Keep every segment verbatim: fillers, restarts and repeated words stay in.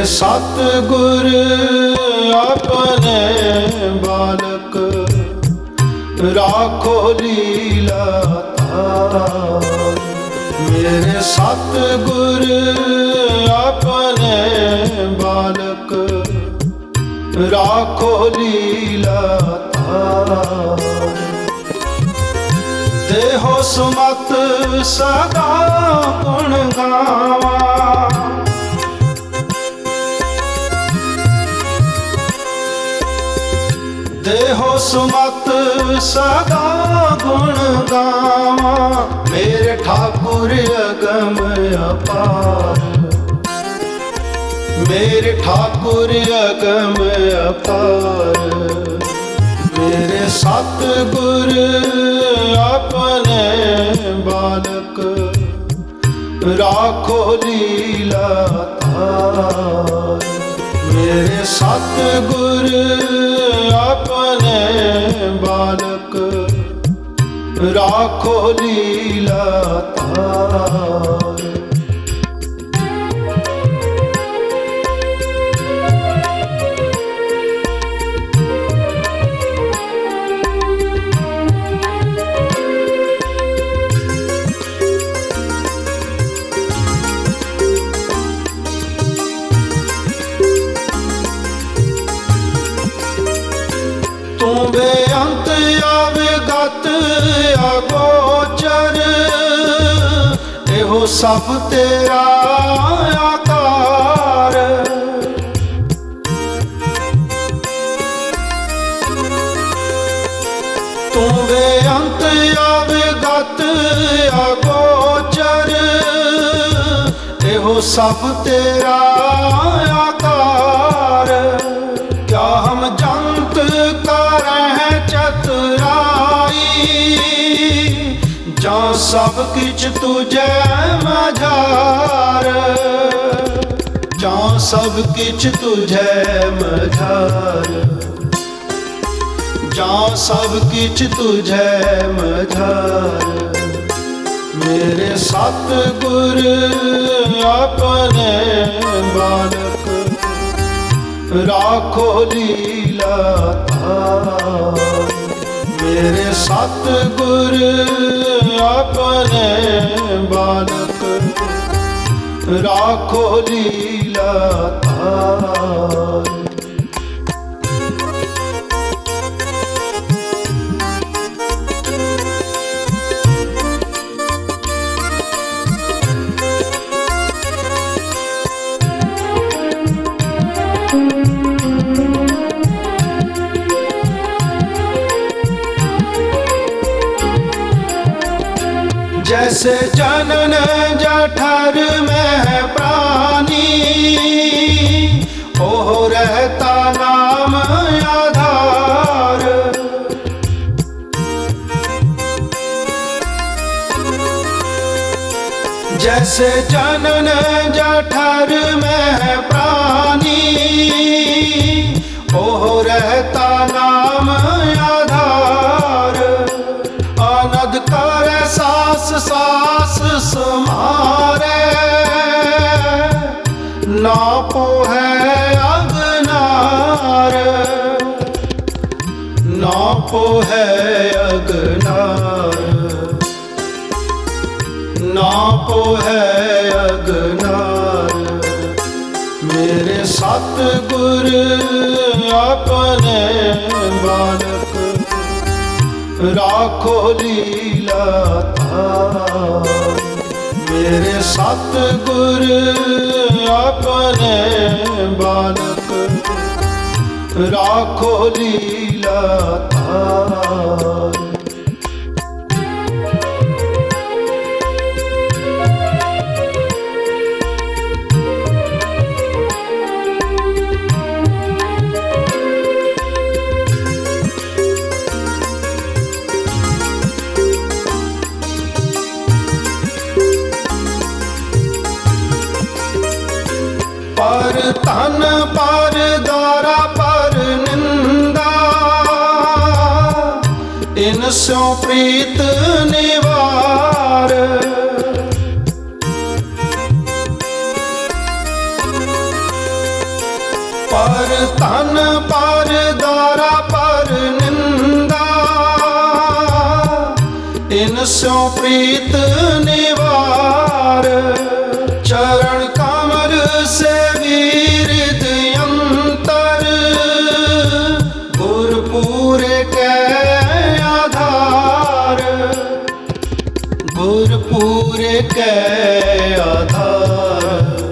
मेरे सतगुर अपने बालक राखो लीला थार। मेरे सतगुर अपने बालक राखो लीला थार। देहो सुमत सदा गुण गावा, देहो सुमत सदा गुण गावा। मेरे ठाकुर अगम अपार, मेरे ठाकुर अगम अपार। मेरे सतगुर अपने बालक राखो लीला थार। मेरे सतगुर अपने बालक राखो लीला थार। बेअंत अविगत अगोचर, एहो सब तेरा आकार। तू बेअंत अविगत अगोचर, एहो सब तेरा आकार। क्या हम जंत करह चतुराई, जा सब किछ तुझे मझार। जा सब किछ तुझे मझार, जा सब किछ तुझे मझार। मेरे सतगुर अपने बालक राखो लीला थार। मेरे सतगुर अपने बालक राखो लीला थार। जैसे जनन जठर में प्राणी, ओह रहता नाम आधार। जैसे जनन जठर में प्राणी, ओह रहता नाम आधार। आनंद कर सास सास समारे, नापो है अगनार। नापो है अगनार, नापो है अगनार। मेरे सतगुर अपने बालक राखो लीला थार। मेरे सतगुर अपने बालक राखो लीला थार। पर तन पर द्वारा पर निंदा, इन स्यों प्रीत निवार। तन पर दारा पर निंदा, इनसों प्रीत निवार। चरण कमल से वीरिद अंतर, गुरपुर के आधार। गुरपुर के आधार,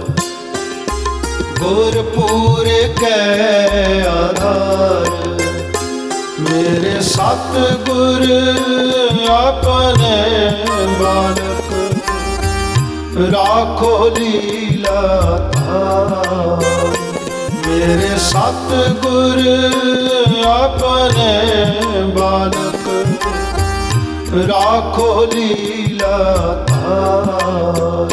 गुरपुर के आधार। मेरे सतगुर अपने बालक, राखो लीला धार। मेरे सतगुर अपने बालक, राखो लीला धार।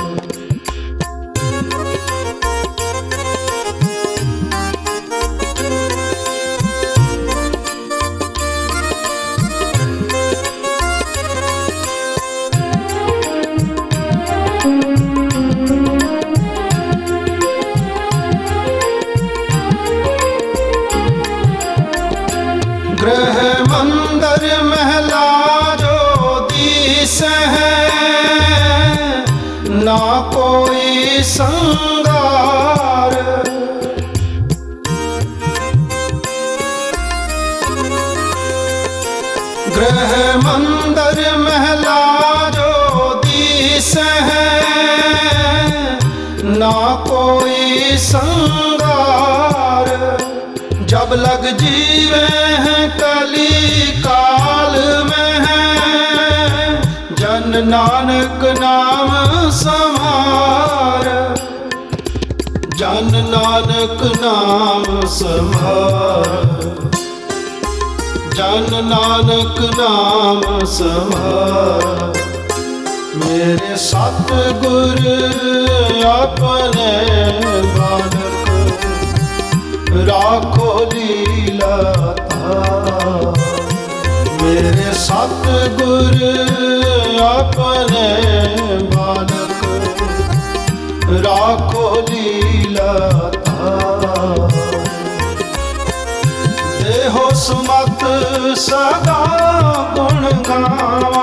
गृह मंदिर महला जो दिस है, ना कोई संगार। गृह मंदिर महला जो दिस है, ना कोई संगार। जब लग जीवे हैं कली काल में है, जन नानक नाम समार। जन नानक नाम समार, जन नानक नाम समार। मेरे सतगुर अपने बालक, राखो लीला धार। मेरे सतगुर अपने बालक, राखो लीला धार। देहो सुमत सदा गुण गावा,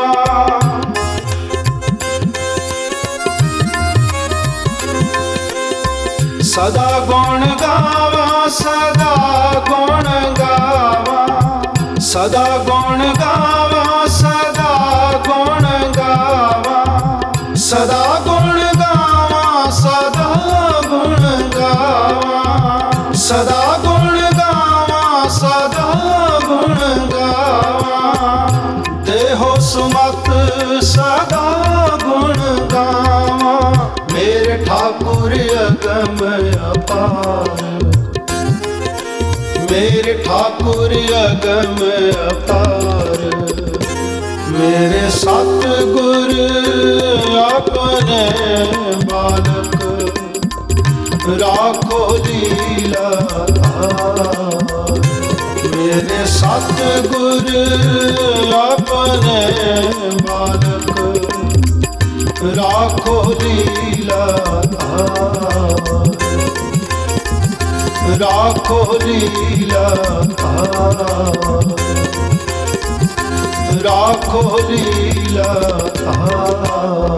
सदा गुण गावा, सदा गुण गावा। सदा गुण गावा, सदा गुण गावा। सदा गुण गावा, सदा गुण गावा। सदा गुण गावा, सदा गुण गावा। देहो सुमत सदा गुण गावा। मेरे ठाकुर अगम अपार, मेरे ठाकुर अगम अपार। मेरे सतगुर अपने बालक, राखो लीला धार। मेरे सतगुर अपने बालक, राखो लीला धार। राखो लीला धार। राखो लीला धार।